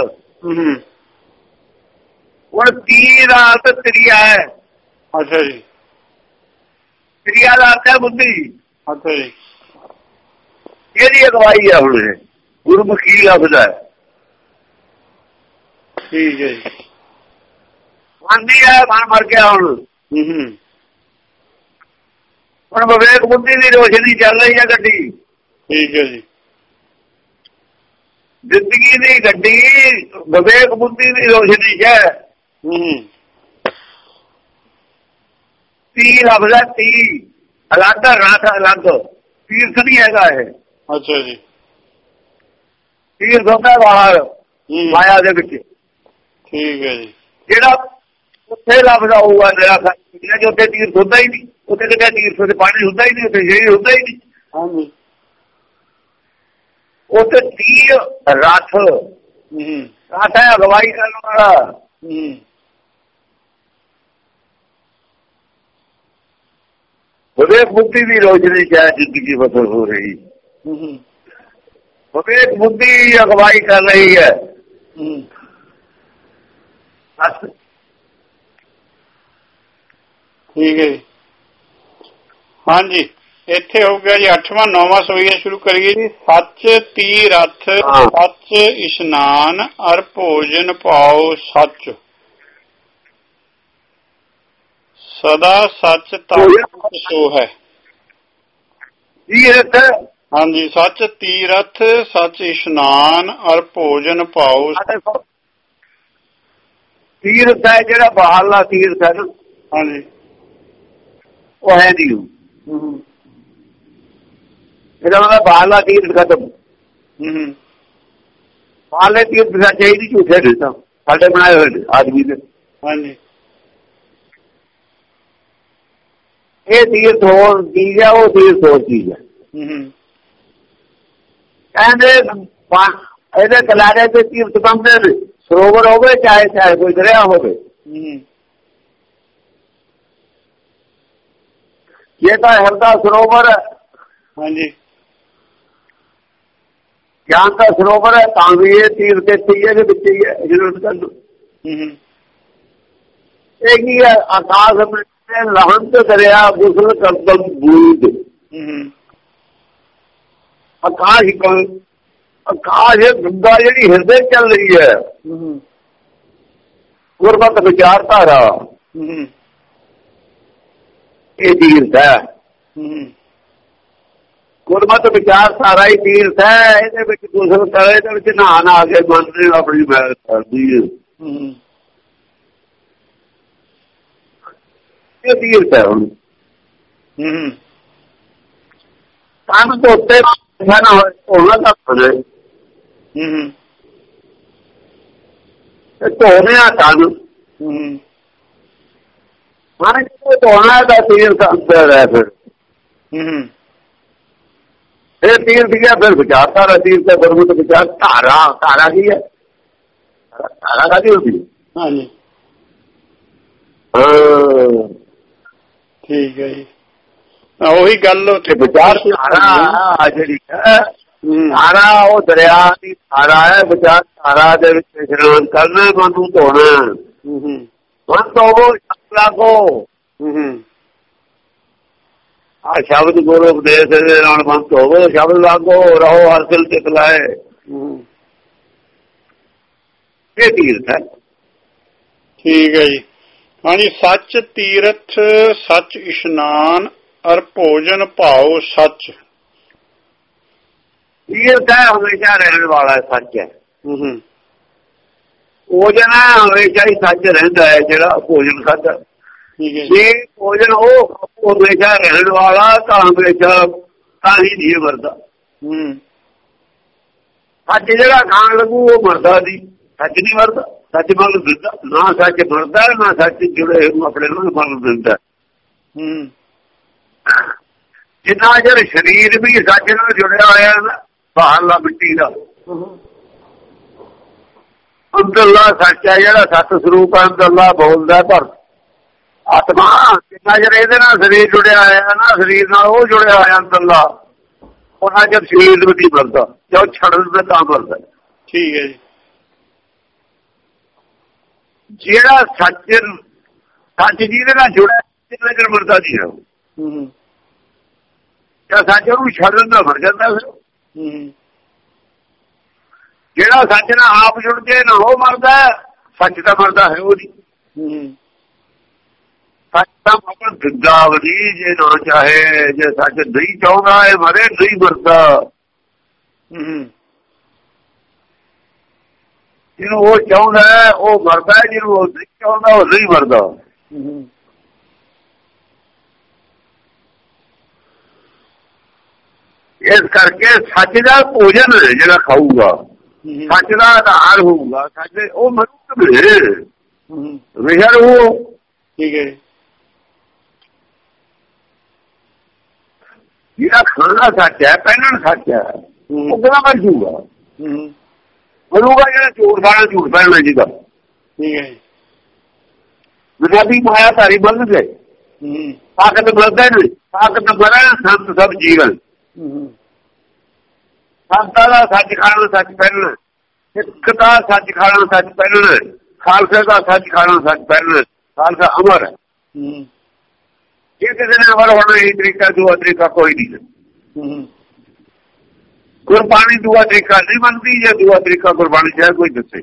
ਹੁਣ 30 ਦਾ ਅਰਥ ਤ੍ਰਿਆ ਹੈ। ਅੱਛਾ ਜੀ। ਤ੍ਰਿਆ ਦਾ ਅਰਥ ਹੈ ਬੁੱਧੀ। ਅੱਛਾ ਜੀ। ਇਹਦੀ ਅਗਵਾਈ ਹੈ ਹੁਣ, ਗੁਰਮੁਖੀ ਲਫ਼ਜ਼ ਹੈ। ਠੀਕ ਹੈ ਜੀ। ਮੰਨਦੀ ਹੈ ਮਨ ਮਰ ਗਿਆ ਹੁਣ। ਹੁਣ ਵਿਵੇਕ ਬੁੱਧੀ ਦੀ ਰੋਸ਼ਨੀ ਚੱਲ ਰਹੀ ਹੈ ਗੱਡੀ। ਠੀਕ ਹੈ ਜੀ। ਜ਼ਿੰਦਗੀ ਦੀ ਗੱਡੀ ਵਿਵੇਕ ਬੁੱਧੀ ਦੀ ਰੋਸ਼ਨੀ ਚ ਹੈ। 30 ਲਫ਼ਜ਼ ਹੈ। 30 ਅਲੱਗ ਰਥ ਅਲੱਗ, ਤੀਰਥ ਨਹੀਂ ਹੈਗਾ ਇਹ। ਅੱਛਾ ਜੀ। ਤੀਰਥ ਹੁੰਦਾ ਬਾਹਰ ਮਾਇਆ ਦੇ ਵਿੱਚ। ਠੀਕ ਹੈ ਜੀ। ਜਿਹੜਾ ਉੱਥੇ ਲਫ਼ਜ਼ ਆਊਗਾ ਜੋ ਉੱਥੇ ਤੀਰਥ ਹੁੰਦਾ ਹੀ ਨਹੀਂ, ਉੱਥੇ ਕਿਤੇ ਤੀਰਥ ਤੇ ਪਾਣੀ ਹੁੰਦਾ ਹੀ ਨਹੀਂ, ਉੱਥੇ ਸ਼ਰੀਰ ਹੁੰਦਾ ਹੀ ਨਹੀਂ। ਹਾਂਜੀ। ਉੱਥੇ 30 ਰਥ, ਰਥ ਹੈ ਅਗਵਾਈ ਕਰਨ ਵਾਲਾ। ਵਿਵੇਕ ਬੁੱਧੀ ਦੀ ਰੋਸ਼ਨੀ ਚ ਜ਼ਿੰਦਗੀ ਬਦਲ ਹੋ ਰਹੀ। ਵਿਵੇਕ ਬੁੱਧੀ ਅਗਵਾਈ ਕਰ ਰਹੀ ਹੈ। ਠੀਕ ਹੈ ਜੀ। ਹਾਂਜੀ ਇੱਥੇ ਹੋ ਗਿਆ ਜੀ 8ਵਾਂ 9ਵਾਂ ਸੋਈਆ ਸ਼ੁਰੂ ਕਰੀਏ ਜੀ। ਸੱਚ 30 ਰਥ, ਸੱਚ ਇਸ਼ਨਾਨ ਅਰ ਭੋਜਨ ਪਾਓ ਸੱਚ, ਸਦਾ ਸੱਚ ਤਾਂ ਸੋ ਹੈ। ਹਾਂਜੀ ਸੱਚ ਤੀਰਥ, ਸੱਚ ਇਸ਼ਨਾਨ ਅਰ ਭੋਜਨ ਪਾਓ। ਤੀਰਥ ਹੈ ਜਿਹੜਾ ਬਾਹਰਲਾ ਤੀਰਥ ਹੈ ਨਾ, ਹਾਂਜੀ ਉਹ ਹੈ ਨਹੀਂ। ਇਹਦਾ ਮਤਲਬ ਬਾਹਰਲਾ ਤੀਰਥ ਖਤਮ। ਬਾਹਰਲੇ ਤੀਰਥ ਸੱਚੇ ਹੀ ਨਹੀਂ, ਝੂਠੇ ਨੇ ਤਾਂ ਸਾਡੇ ਬਣਾਏ ਹੋਏ ਨੇ ਆਦਮੀ ਦੇ। ਹਾਂਜੀ ਇਹ ਤੀਰਥ ਹੋਰ ਚੀਜ਼ ਹੈ, ਉਹ ਤੀਰਥ ਹੋਰ ਚੀਜ਼ ਹੈ। ਕਹਿੰਦੇ ਇਹਦੇ ਕਿਨਾਰੇ ਤੇ ਤੀਰਥ ਬਣਦੇ ਨੇ, ਸਰੋਵਰ ਹੋਵੇ ਚਾਹੇ ਕੋਈ ਦਰਿਆ ਹੋਵੇ। ਇਹ ਤਾਂ ਹਿਰਦਾ ਸਰੋਵਰ ਹੈ। ਹਾਂਜੀ ਗਿਆਨ ਦਾ ਸਰੋਵਰ ਹੈ, ਤਾਂ ਵੀ ਇਹ ਤੀਰਥ ਇੱਥੇ ਹੀ ਹੈ, ਇਹਦੇ ਵਿੱਚ ਹੀ ਹੈ। ਇਹ ਕੀ ਹੈ? ਆਕਾਸ਼ ਲਹੰਤ ਦਰਿਆ ਗੁਸਲ ਕਰਦਮ ਬੂਦ। ਆਕਾਸ਼ ਗੰਗਾ ਜਿਹੜੀ ਹਿਰਦੇ ਚੱਲ ਰਹੀ ਹੈ, ਗੁਰਮਤਿ ਵਿਚਾਰਧਾਰਾ, ਇਹ ਤੀਰਥ ਹੈ। ਗੁਰਮਤਿ ਵਿਚਾਰਧਾਰਾ ਹੀ ਤੀਰਥ ਹੈ। ਇਹਦੇ ਵਿੱਚ ਗੁਸਲ ਕਰੇ, ਇਹਦੇ ਵਿੱਚ ਨਹਾ ਕੇ ਮਨ ਨੇ ਆਪਣੀ ਮੈਲ ਕਰਦੀ ਹੈ। ਇਹ ਤੀਰਥ ਹੈ ਹੁਣ। ਕੰਨ ਤੋਂ ਉੱਤੇ ਉਹਨਾਂ ਦਾ ਬਣੇ ਧੋਣੇ ਆ ਕੰਨ ਮਨ ਧੋਣਾ ਦਾ ਤੀਰਥ ਅੰਦਰ ਹੈ। ਫਿਰ ਤੀਰਥ ਗਿਆ ਫਿਰ ਵਿਚਾਰ ਸਾਰਾ ਤੀਰਥ ਹੈ ਗੁਰਮਤਿ ਵਿਚਾਰ। ਧਾਰਾ ਧਾਰਾ ਕੀ ਹੈ? ਧਾਰਾ ਕਾਹਦੀ ਹੁੰਦੀ? ਹਾਂਜੀ ਠੀਕ ਹੈ ਜੀ। ਉਹੀ ਗੱਲ ਵਿਚਾਰ ਧਾਰਾ ਜਿਹੜੀ ਹੈ ਧਾਰਾ ਉਹ ਦਰਿਆ ਦੀ ਧਾਰਾ ਹੈ। ਵਿਚਾਰ ਧਾਰਾ ਦੇ ਵਿੱਚ ਇਸ਼ਨਾਨ ਕਰਨਾ ਮਨ ਨੂੰ ਧੋਣਾ। ਮਨ ਧੋਵੋ ਲਾਗੋ ਆ ਸ਼ਬਦ ਗੁਰੂ ਉਪਦੇਸ਼ ਦੇ ਨਾਲ ਮਨ ਧੋਵੋ ਸ਼ਬਦ ਲਾਗੋ ਰਹੋ ਹਰ ਦਿਲ ਚਿਤ ਲਾਏ। ਇਹ ਤੀਰਥ ਹੈ। ਠੀਕ ਹੈ ਜੀ। ਹਾਂਜੀ ਸੱਚ ਤੀਰਥ ਸੱਚ ਇਸ਼ਨਾਨ ਅਰ ਭੋਜਨ ਭਾਓ ਸੱਚ। ਤੀਰਥ ਹੈ ਹਮੇਸ਼ਾ ਰਹਿਣ ਵਾਲਾ ਸੱਚ ਹੈ। ਭੋਜਨ ਹੈ ਹਮੇਸ਼ਾ ਹੀ ਸੱਚ ਰਹਿੰਦਾ ਹੈ। ਜਿਹੜਾ ਭੋਜਨ ਖਾਧਾ ਜੇ ਭੋਜਨ ਉਹ ਹਮੇਸ਼ਾ ਰਹਿਣ ਵਾਲਾ ਤਾਂ ਹਮੇਸ਼ਾ ਤਾਂ ਹੀ ਨਹੀਂ ਮਰਦਾ। ਸੱਚ ਜਿਹੜਾ ਖਾਣ ਲੱਗੂ ਉਹ ਮਰਦਾ ਨਹੀਂ। ਸੱਚ ਨਹੀਂ ਮਰਦਾ। ਸੱਚ ਮਨ ਦਿੰਦਾ ਨਾ ਸੱਚ ਮਰਦਾ ਨਾ ਸੱਚ ਜੁੜੇ ਆਪਣੇ ਨੂੰ ਮਨ ਦਿੰਦਾ। ਜਿੰਨਾ ਚਿਰ ਸਰੀਰ ਵੀ ਸੱਚ ਨਾਲ ਜੁੜਿਆ ਹੋਇਆ ਨਾ ਬਾਹਰਲਾ ਮਿੱਟੀ ਦਾ ਅੰਦਰਲਾ ਸੱਚ ਹੈ ਜਿਹੜਾ ਸੱਤ ਸਰੂਪ ਹੈ ਅੰਦਰਲਾ ਬੋਲਦਾ ਪਰ ਆਤਮਾ ਜਿੰਨਾ ਚਿਰ ਇਹਦੇ ਨਾਲ ਸਰੀਰ ਜੁੜਿਆ ਹੋਇਆ ਨਾ ਸਰੀਰ ਨਾਲ ਉਹ ਜੁੜਿਆ ਹੋਇਆ ਅੰਦਰਲਾ ਉਹਨਾਂ ਚਿਰ ਸਰੀਰ ਵੀ ਮਰਦਾ ਜੋ ਛੱਡ ਦਿੰਦਾ ਤਾਂ ਮਰਦਾ। ਠੀਕ ਹੈ ਜੀ। ਜਿਹੜਾ ਸੱਚ ਜਿਹਦੇ ਨਾਲ ਜੁੜਿਆ ਜਿੰਨਾ ਚਿਰ ਮਰਦਾ ਨਹੀਂ ਰਹੂ। ਸੱਚ ਨੂੰ ਛੱਡ ਦਿੰਦਾ ਮਰ ਜਾਂਦਾ ਫਿਰ। ਜਿਹੜਾ ਸੱਚ ਨਾਲ ਆਪ ਜੁੜ ਕੇ ਨਾ ਉਹ ਮਰਦਾ ਸੱਚ ਤਾਂ ਮਰਦਾ ਹੈ ਉਹ ਨਹੀਂ। ਸੱਚ ਤਾਂ ਮਰਨ ਦਿੰਦਾ ਵੀ ਜੇ ਨਾ ਚਾਹੇ ਜੇ ਸੱਚ ਨਹੀਂ ਚਾਹੁੰਦਾ ਇਹ ਮਰੇ ਨਹੀਂ ਮਰਦਾ। ਜਿਹਨੂੰ ਉਹ ਚਾਹੁੰਦਾ ਉਹ ਮਰਦਾ ਜਿਹਨੂੰ ਉਹ ਨਹੀਂ ਚਾਹੁੰਦਾ ਉਹ ਨਹੀਂ ਮਰਦਾ। ਇਸ ਕਰਕੇ ਸੱਚ ਦਾ ਭੋਜਨ ਜਿਹੜਾ ਖਾਊਗਾ ਸੱਚ ਦਾ ਆਧਾਰ ਹੋਊਗਾ ਸੱਚ ਉਹ ਮਰੂਗਾ ਵਿਹਰ ਉਹ। ਠੀਕ ਹੈ। ਜਿਹੜਾ ਖਾਣਾ ਸੱਚ ਹੈ ਪਹਿਨਣ ਸੱਚ ਹੈ ਉਹ ਕਿਹੜਾ ਮਰ ਜੂਗਾ? ਮਰੂਗਾ ਜਿਹੜਾ ਝੂਠ ਖਾਣਾ ਝੂਠ ਪਹਿਨਣਾ ਜਿਹਦਾ। ਠੀਕ ਹੈ। ਵਿਰਾਦੀ ਮਾਇਆ ਧਾਰੀ ਬਣ ਗਏ ਤਾਕਤ ਮਰਦਾ ਨਹੀਂ ਤਾਕਤ ਮਰਾਂ ਸੰਤ ਸਭ ਜੀਵਨ। ਸੰਤਾਂ ਦਾ ਸੱਚ ਖਾਣਾ ਸੱਚ ਪਹਿਨਣਾ ਸਿੱਖ ਦਾ ਸੱਚ ਖਾਣਾ ਸੱਚ ਪਹਿਨਣਾ ਖਾਲਸੇ ਦਾ ਸੱਚ ਖਾਣਾ ਸੱਚ ਪਹਿਨਣਾ। ਖਾਲਸਾ ਅਮਰ ਹੈ। ਜੇ ਕਿਸੇ ਨੇ ਅਮਰ ਹੋਣਾ ਇਹ ਤਰੀਕਾ ਦੂਆ ਤਰੀਕਾ ਕੋਈ ਨਹੀਂ। ਗੁਰਬਾਣੀ ਦੂਆ ਤਰੀਕਾ ਨਹੀਂ ਮੰਨਦੀ ਜੇ ਦੂਆ ਤਰੀਕਾ ਗੁਰਬਾਣੀ ਚਾਹੇ ਕੋਈ ਦੱਸੇ।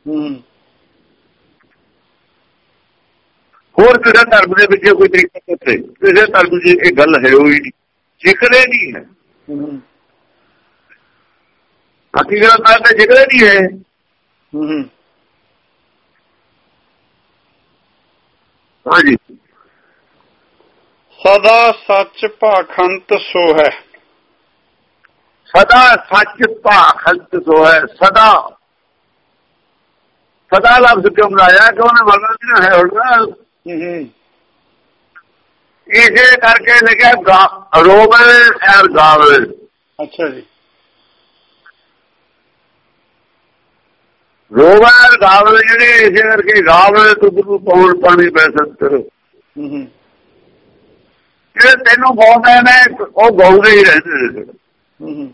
ਹੋਰ ਕਿਸੇ ਧਰਮ ਦੇ ਵਿੱਚ ਕੋਈ ਤਰੀਕਾ ਦੱਸੇ ਕਿਸੇ ਧਰਮ ਦੀ ਇਹ ਗੱਲ ਹੈ ਉਹ ਹੀ ਨਹੀਂ ਜ਼ਿਕਰੇ ਨਹੀਂ ਹੈ। ਹਕੀਕਤ ਤਾਂ ਜ਼ਿਕਰੇ ਨਹੀਂ ਹੈ। ਹਾਂਜੀ ਸਦਾ ਸੱਚ ਭਾਖੰਤ ਸੋ ਹੈ। ਸਦਾ ਸੱਚ ਭਾਖੰਤ ਸੋ ਹੈ। ਸਦਾ ਸਦਾ ਲਫ਼ਜ਼ ਕਿਉਂ ਬਣਾਇਆ ਕਿ ਉਹਨੇ ਮਰਨਾ ਨਹੀਂ ਹੈ ਹੁਣ। ਇਸੇ ਕਰਕੇ ਲਿਖਿਆ ਰੋਵੇ ਐਰ ਗਾਵੇ। ਅੱਛਾ ਜੀ। ਰੋਵੇ ਗਾਵੇ ਜਿਹੜੇ ਇਸੇ ਕਰਕੇ ਗਾਵੇ ਤੁਧੂ ਪੌਣ ਪਾਣੀ ਪੈ ਸੰਤਰ। ਜਿਹੜੇ ਤੈਨੂੰ ਗਾਉਂਦੇ ਨੇ ਉਹ ਗਾਉਂਦੇ ਹੀ ਰਹਿੰਦੇ ਨੇ।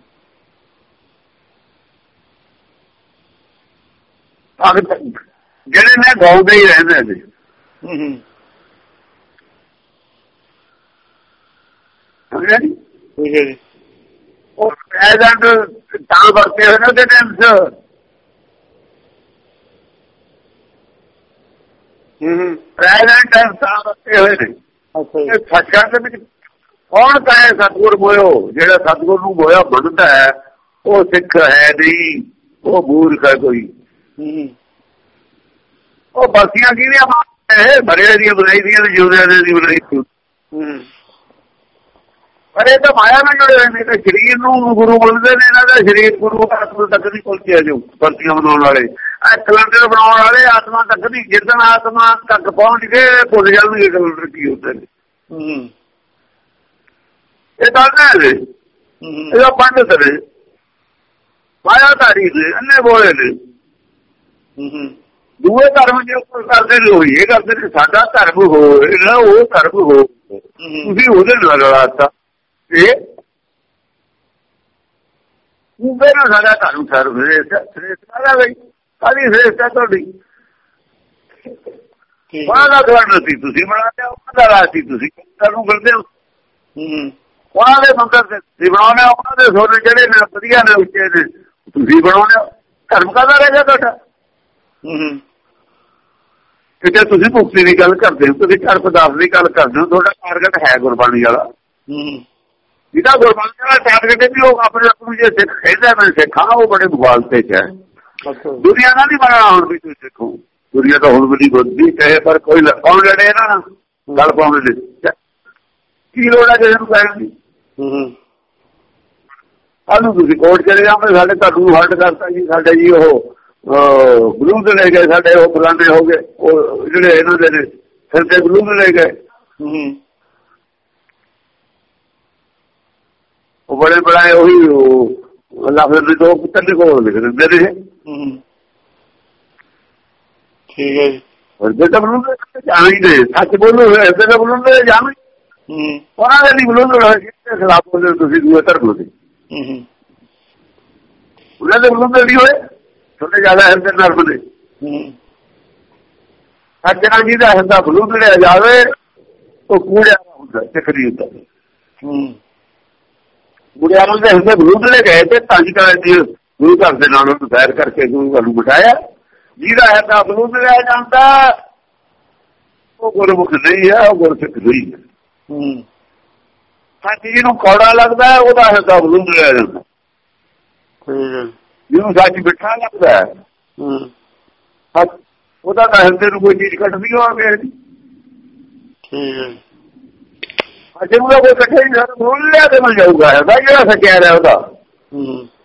ਜਿਹੜੇ ਨੇ ਗਾਉਂਦੇ ਹੀ ਰਹਿੰਦੇ ਨੇ। ਠੀਕ ਹੈ ਜੀ। ਉਹ ਪ੍ਰੈਜ਼ੈਂਟ ਤਾਂ ਵਰਤੇ ਹੋਏ ਨੇ ਟਾਈਮ ਚ ਪ੍ਰੈਜ਼ੈਂਟ ਟਾਈਮ ਤਾਂ ਵਰਤੇ ਹੋਏ ਨੇ। ਸੱਚਾਂ ਦੇ ਵਿੱਚ ਕੌਣ ਕਹੇ ਸਤਿਗੁਰ ਮੋਇਓ? ਜਿਹੜਾ ਸਤਿਗੁਰ ਨੂੰ ਮੋਇਆ ਮੰਨਦਾ ਹੈ ਉਹ ਸਿੱਖ ਹੈ ਨਹੀਂ ਉਹ ਮੂਰਖ ਹੈ ਕੋਈ। ਉਹ ਬਰਸੀਆਂ ਕਿਹਦੀਆਂ ਇਹ ਮਰਿਆ ਦੀਆਂ ਬਣਾਈ ਦੀਆਂ ਜਿਉਂਦਿਆਂ ਦੀ ਬਣਾਈ। ਪਰ ਇਹ ਤਾਂ ਮਾਇਆ ਨਾਲ ਜੁੜੇ ਹੋਏ ਨੇ, ਤਾਂ ਸਰੀਰ ਨੂੰ ਗੁਰੂ ਬਣਦੇ ਨੇ, ਇਹਨਾਂ ਦਾ ਸਰੀਰ ਗੁਰੂ ਆਤਮਾ ਤੱਕ ਨਹੀਂ ਪਹੁੰਚਿਆ। ਜੋ ਵਰਤੀਆਂ ਬਣਾਉਣ ਵਾਲੇ ਕੈਲੰਡਰ ਬਣਾਉਣ ਵਾਲੇ ਆਤਮਾ ਤੱਕ ਨਹੀਂ, ਜਿੱਦਣ ਆਤਮਾ ਤੱਕ ਪਹੁੰਚ ਕੇ ਭੁੱਲ ਜਾਣਗੇ ਕੈਲੰਡਰ ਕੀ ਹੁੰਦੇ ਨੇ। ਇਹ ਤਾਂ ਇਹਦਾ ਪੰਡਤ ਨੇ, ਮਾਇਆਧਾਰੀ ਨੇ, ਅੰਨੇ ਬੋਲੇ ਨੇ। ਦੂਏ ਧਰਮ ਜੇ ਉੱਪਰ ਕਰਦੇ ਨੇ ਉਹੀ ਇਹ ਕਰਦੇ ਨੇ, ਸਾਡਾ ਧਰਮ ਹੋਏ ਨਾ ਉਹ ਧਰਮ ਹੋ, ਤੁਸੀਂ ਉਹਦੇ ਨਾਲ ਰਲਾਤਾ। ਇਹ ਨਾ ਸਾਡਾ ਧਰਮ ਸਰਵ ਗਈ ਸਾਡੀ ਸ੍ਰੇਸ਼ਟਾ ਤੁਹਾਡੀ ਉਹਨਾਂ ਦਾ ਗਵਰਨਰ ਸੀ, ਤੁਸੀਂ ਬਣਾ ਲਿਆ। ਉਹਨਾਂ ਦਾ ਰਾਜ ਸੀ, ਤੁਸੀਂ ਸਾਨੂੰ ਕਰਦੇ ਹੋ। ਉਹਨਾਂ ਦੇ ਮੰਦਰ ਤੇ ਤੁਸੀਂ ਬਣਾਉਣੇ, ਉਹਨਾਂ ਦੇ ਸੋਨੇ ਜਿਹੜੇ ਨੇ ਵਧੀਆ ਨੇ ਉੱਚੇ ਨੇ, ਤੁਸੀਂ ਬਣਾਉਣੇ। ਧਰਮ ਕਾਹਦਾ ਰਹਿ ਗਿਆ ਤੁਹਾਡਾ? ਕਿਤੇ ਤੁਸੀਂ ਮੁਕਤੀ ਦੀ ਗੱਲ ਕਰਦੇ ਹੋ, ਤੁਸੀਂ ਘਰ ਪਦਾਰਥ ਦੀ ਗੱਲ ਕਰਦੇ ਹੋ, ਤੁਹਾਡਾ ਟਾਰਗੇਟ ਹੈ ਗੁਰਬਾਣੀ ਵਾਲਾ। ਜਿਹਦਾ ਗੁਰਬਾਣੀ ਵਾਲਾ ਟਾਰਗੇਟ ਹੈ ਵੀ ਉਹ ਆਪਣੇ ਆਪ ਨੂੰ ਜੇ ਸਿੱਖ ਕਹਿੰਦਾ ਮੈਂ ਸਿੱਖਾਂ, ਉਹ ਬੜੇ ਮੁਗਾਲਤੇ ਚ ਹੈ। ਦੁਨੀਆ ਨਾਲ ਨਹੀਂ ਬਣਨਾ ਹੁਣ ਵੀ ਤੁਸੀਂ ਸਿੱਖੋ, ਦੁਨੀਆ ਤਾਂ ਹੁਣ ਵੀ ਬੁੱਧੀ ਕਹੇ, ਪਰ ਕੋਈ ਕੌਣ ਲੜੇ ਇਹਨਾਂ ਨਾਲ ਗੱਲ ਪਾਉਣ ਦੇ ਕੀ ਲੋੜ ਹੈ ਕਿਸੇ ਨੂੰ ਕਹਿਣ ਦੀ? ਸਾਨੂੰ ਤੁਸੀਂ ਕੋਰਟ ਚਲੇ ਜਾਓਗੇ, ਸਾਡੇ ਤੁਹਾਨੂੰ ਹਰਟ ਕਰਤਾ ਜੀ, ਸਾਡੇ ਜੀ ਉਹ ਬਲੂਦ ਲੈ ਗਏ, ਸਾਡੇ ਉਹ ਫਲਾਣੇ ਹੋ ਗਏ, ਉਹ ਜਿਹੜੇ ਇਹਨਾਂ ਦੇ ਨੇ ਸਿਰ ਤੇ ਬਲੂਦ ਲੈ ਗਏ। ਉਹ ਬੜੇ ਬੜਾਏ ਉਹੀ ਲਫ਼ਜ਼ ਦੇ ਦੋ ਪੁੱਤਰ ਦੇ ਕੋਲ ਲਿਖ ਦਿੰਦੇ ਨੇ। ਠੀਕ ਹੈ ਜੀ। ਤਾਂ ਬਲੂਦ ਜਾਣਾ ਹੀ ਨੇ, ਸੱਚ ਬੋਲੋ ਹਿਰਦੇ ਦਾ ਬਲੂਦ ਜਾਣਾ। ਉਹਨਾਂ ਦੇ ਨਹੀਂ ਬਲੂਦ ਖਿਲਾਫ ਬੋਲੇ ਤੁਸੀਂ ਦੂਏ ਧਰਮ ਦੇ, ਉਹਨਾਂ ਦੇ ਬਲੂਦ ਨਹੀਂ ਹੋਏ ਥੋੜੇ ਜ਼ਿਆਦਾ ਹਿਰਦੇ ਨਰਮ ਨੇ। ਸੱਜਣਾ ਜੀ ਦਾ ਹਿਰਦਾ ਬਲੂਦ ਲਿਆ ਜਾਵੇ ਉਹ ਕੂੜਿਆ ਹੁੰਦਾ, ਸਿੱਖ ਨਹੀਂ ਹੁੰਦਾ। ਗੁਰਿਆਰਾਂ ਦੇ ਹਿਰਦੇ ਬਲੂਦ ਲੈ ਗਏ ਤੇ ਪੰਜ ਕਾਲ ਦੀ ਗੁਰੂ ਘਰ ਦੇ ਨਾਲ ਉਹਨੂੰ ਸੈਰ ਕਰਕੇ ਗੁਰੂ ਘਰ ਨੂੰ ਬਿਠਾਇਆ। ਜਿਹਦਾ ਹਿਰਦਾ ਬਲੂਦ ਲਿਆ ਜਾਂਦਾ ਉਹ ਗੁਰਮੁਖ ਨਹੀਂ ਹੈ, ਉਹ ਗੁਰਸਿੱਖ ਨਹੀਂ ਹੈ। ਸੱਚ ਜਿਹਨੂੰ ਕੌੜਾ ਲੱਗਦਾ ਉਹਦਾ ਹਿਰਦਾ ਬਲੂਦ ਲਿਆ ਜਾਂਦਾ, ਜਿਹਨੂੰ ਸੱਚ ਮਿੱਠਾ ਲੱਗਦਾ ਉਹਦਾ ਤਾਂ ਹਿਰਦੇ ਨੂੰ ਕੋਈ ਚੀਜ਼ ਕੱਟਦੀ ਹੋਵੇ। ਅਜੇ ਉਹਦਾ ਕੋਈ ਇਕੱਠੇ ਹੀ ਬੋਲ ਲਿਆ ਤੇ ਮਿਲ ਜਾਊਗਾ ਹਿਰਦਾ ਜਿਹੜਾ ਸੱਚਿਆ ਰਿਹਾ ਉਹਦਾ।